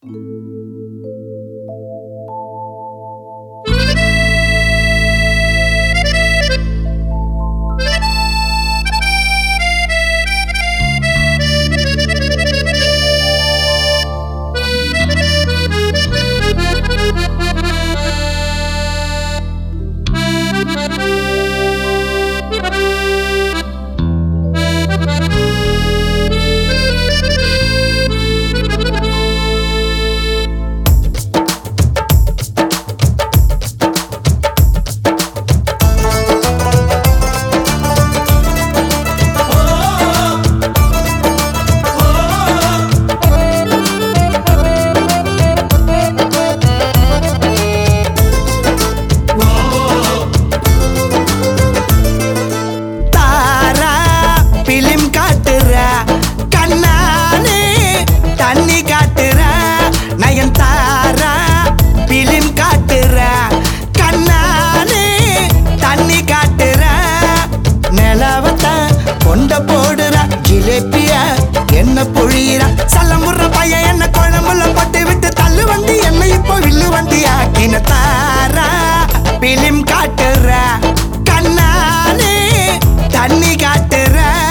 என்ன பொழியிற சல்லமுற பையன் என்ன குழம்புல பட்டு விட்டு தள்ளு வண்டி என்ன இப்போ வில்லு வண்டி ஆக்கின தாரா பிலிம் காட்டுற கண்ணாலே தண்ணி காட்டுற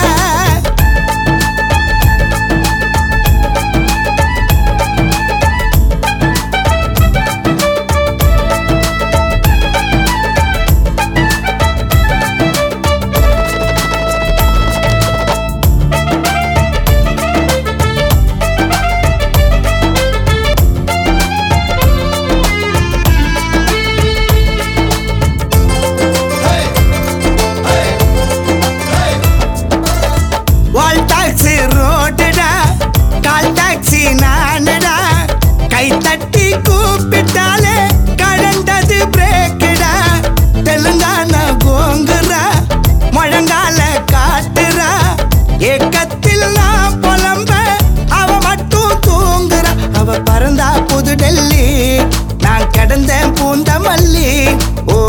கை தட்டி கூப்பிட்டாலே கடந்தது பிரேக்குடா தெலுங்கானா கோங்குறா முழங்கால காட்டுறா ஏக்கத்தில் நான் புலம்ப அவ மட்டும் தூங்குறா அவ பறந்தா புது டெல்லி நான் கிடந்தேன் பூந்த மல்லி ஓ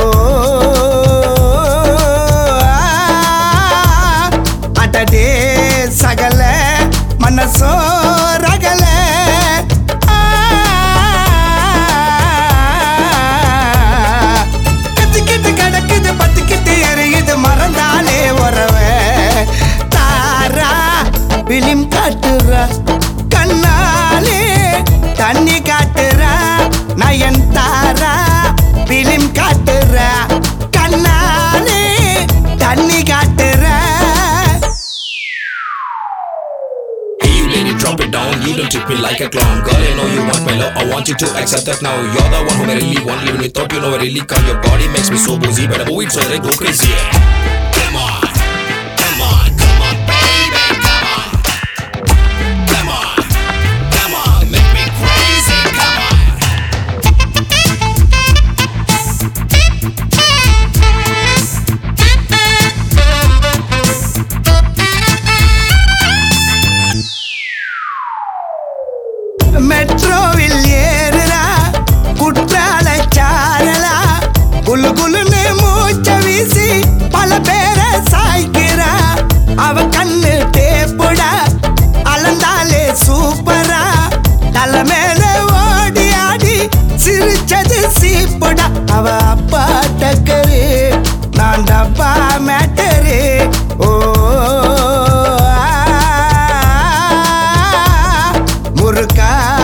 அடடே சகல மனசோ ரகல மறந்தாலே உறவ தாரா பிலிம் காட்டுறா கண்ணாலே தண்ணி காட்டுறா நயன் தாரா பிலிம் காட்டுறா கண்ணாலே தண்ணி காட்டுறா. Drop it down, you don't treat me like a clown. Girl, I know you want my love, I want you to accept that now. You're the one whom I really want, even without you know I really can't. Your body makes me so boozy, but I move it so that I go crazy. Come on, come on, come on, baby, come on. Come on, come on, make me crazy, come on. மெட்ரோவில் ஏறுறா குற்றால சாரலா குலு குலுன்னு மூச்ச வீசி பல பேரை சாய்க்கிறா அவ கண்ணு டேப்புடா அளந்தாலே சூப்பரா தலை மேல ஓடி ஆடி சிரிச்சது சீப்புடா அவ அப்பா டக்கரு நான் டப்பா மேட்டரு ஓ முருகா